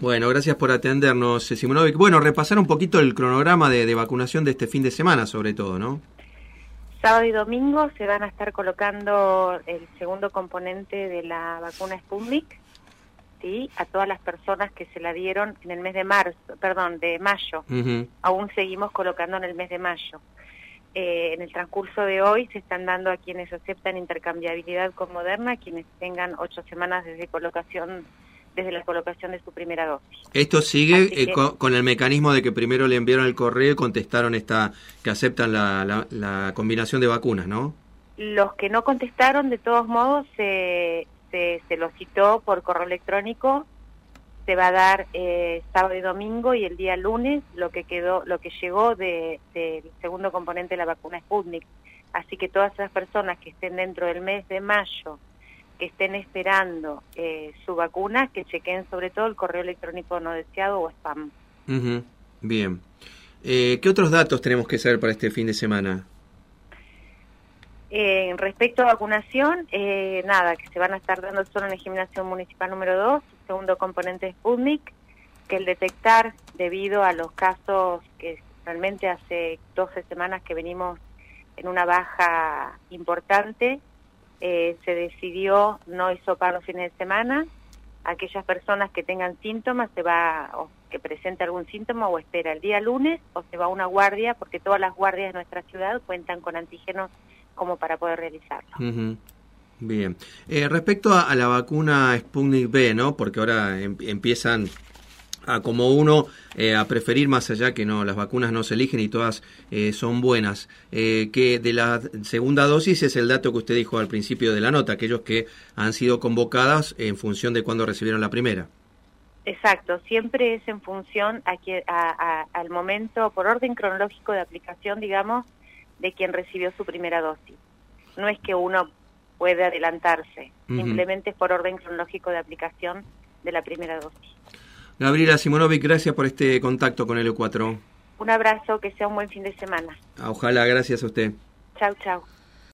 Bueno, gracias por atendernos, Simonovic. Bueno, repasar un poquito el cronograma de vacunación de este fin de semana, sobre todo, ¿no? Sábado y domingo se van a estar colocando el segundo componente de la vacuna Sputnik, ¿sí? A todas las personas que se la dieron en el mes de mayo. Uh-huh. Aún seguimos colocando en el mes de mayo. En el transcurso de hoy se están dando a quienes aceptan intercambiabilidad con Moderna, quienes tengan 8 semanas desde la colocación de su primera dosis. Esto sigue con el mecanismo de que primero le enviaron el correo y contestaron que aceptan la combinación de vacunas, ¿no? Los que no contestaron, de todos modos, se los citó por correo electrónico. Se va a dar sábado y domingo, y el día lunes lo que llegó del segundo componente de la vacuna Sputnik. Así que todas esas personas que estén dentro del mes de mayo, que estén esperando su vacuna, que chequen sobre todo el correo electrónico no deseado o spam. Uh-huh. Bien. ¿Qué otros datos tenemos que saber para este fin de semana? Respecto a vacunación, nada, que se van a estar dando solo en el gimnasio municipal número 2, segundo componente de Sputnik, que el detectar, debido a los casos que realmente hace 12 semanas que venimos en una baja importante, se decidió no hisopar los fines de semana. Aquellas personas que tengan síntomas, o que presente algún síntoma, o espera el día lunes, o se va a una guardia, porque todas las guardias de nuestra ciudad cuentan con antígenos como para poder realizarlo. Uh-huh. Bien. Respecto a la vacuna Sputnik V, ¿no? Porque ahora empiezan a a preferir, más allá que no, las vacunas no se eligen y todas son buenas, que de la segunda dosis es el dato que usted dijo al principio de la nota, aquellos que han sido convocadas en función de cuándo recibieron la primera. Exacto, siempre es en función al momento, por orden cronológico de aplicación, digamos, de quien recibió su primera dosis. No es que uno puede adelantarse, uh-huh. Simplemente es por orden cronológico de aplicación de la primera dosis. Gabriela Simonovic, gracias por este contacto con L4. Un abrazo, que sea un buen fin de semana. Ojalá, gracias a usted. Chau, chau.